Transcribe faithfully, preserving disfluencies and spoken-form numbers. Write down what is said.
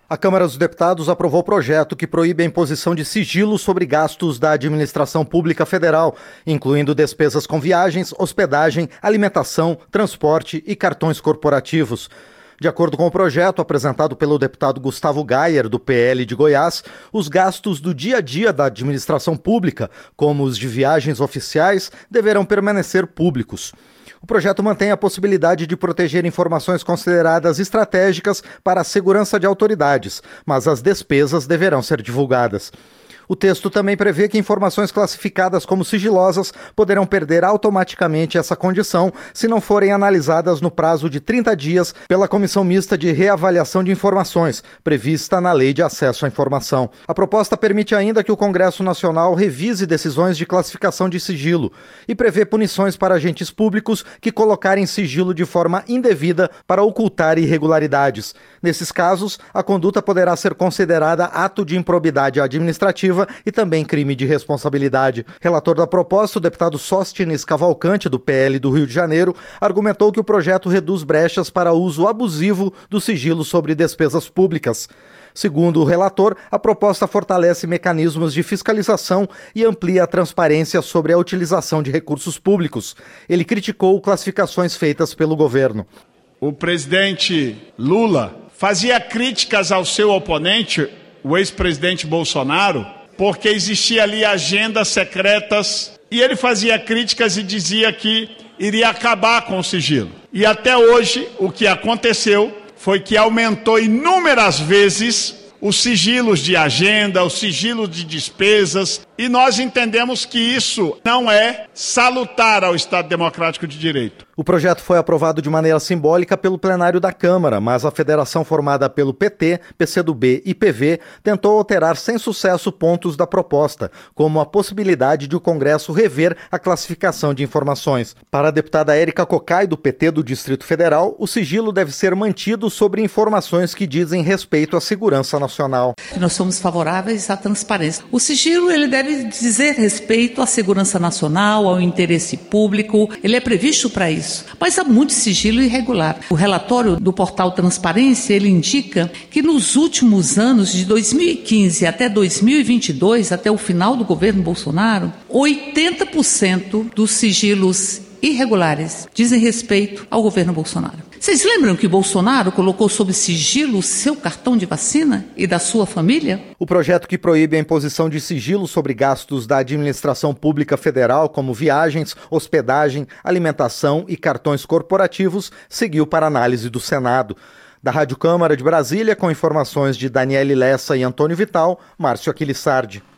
A Câmara dos Deputados aprovou o projeto que proíbe a imposição de sigilo sobre gastos da administração pública federal, incluindo despesas com viagens, hospedagem, alimentação, transporte e cartões corporativos. De acordo com o projeto apresentado pelo deputado Gustavo Gayer, do P L de Goiás, os gastos do dia a dia da administração pública, como os de viagens oficiais, deverão permanecer públicos. O projeto mantém a possibilidade de proteger informações consideradas estratégicas para a segurança de autoridades, mas as despesas deverão ser divulgadas. O texto também prevê que informações classificadas como sigilosas poderão perder automaticamente essa condição se não forem analisadas no prazo de trinta dias pela Comissão Mista de Reavaliação de Informações, prevista na Lei de Acesso à Informação. A proposta permite ainda que o Congresso Nacional revise decisões de classificação de sigilo e prevê punições para agentes públicos que colocarem sigilo de forma indevida para ocultar irregularidades. Nesses casos, a conduta poderá ser considerada ato de improbidade administrativa e também crime de responsabilidade. Relator da proposta, o deputado Sóstenes Cavalcante, do P L do Rio de Janeiro, argumentou que o projeto reduz brechas para uso abusivo do sigilo sobre despesas públicas. Segundo o relator, a proposta fortalece mecanismos de fiscalização e amplia a transparência sobre a utilização de recursos públicos. Ele criticou classificações feitas pelo governo. O presidente Lula fazia críticas ao seu oponente, o ex-presidente Bolsonaro, porque existia ali agendas secretas e ele fazia críticas e dizia que iria acabar com o sigilo. E até hoje o que aconteceu foi que aumentou inúmeras vezes os sigilos de agenda, os sigilos de despesas, e nós entendemos que isso não é salutar ao Estado Democrático de Direito. O projeto foi aprovado de maneira simbólica pelo plenário da Câmara, mas a federação formada pelo P T, P C do B e P V tentou alterar sem sucesso pontos da proposta, como a possibilidade de o Congresso rever a classificação de informações. Para a deputada Érica Cocai, do P T do Distrito Federal, o sigilo deve ser mantido sobre informações que dizem respeito à segurança nacional. Nós somos favoráveis à transparência. O sigilo ele deve dizer respeito à segurança nacional, ao interesse público, ele é previsto para isso. Mas há muito sigilo irregular. O relatório do portal Transparência, ele indica que nos últimos anos, de dois mil e quinze até dois mil e vinte e dois, até o final do governo Bolsonaro, oitenta por cento dos sigilos irregulares dizem respeito ao governo Bolsonaro. Vocês lembram que Bolsonaro colocou sob sigilo o seu cartão de vacina e da sua família? O projeto que proíbe a imposição de sigilo sobre gastos da administração pública federal, como viagens, hospedagem, alimentação e cartões corporativos, seguiu para análise do Senado. Da Rádio Câmara de Brasília, com informações de Daniele Lessa e Antônio Vital, Márcio Aquilissardi.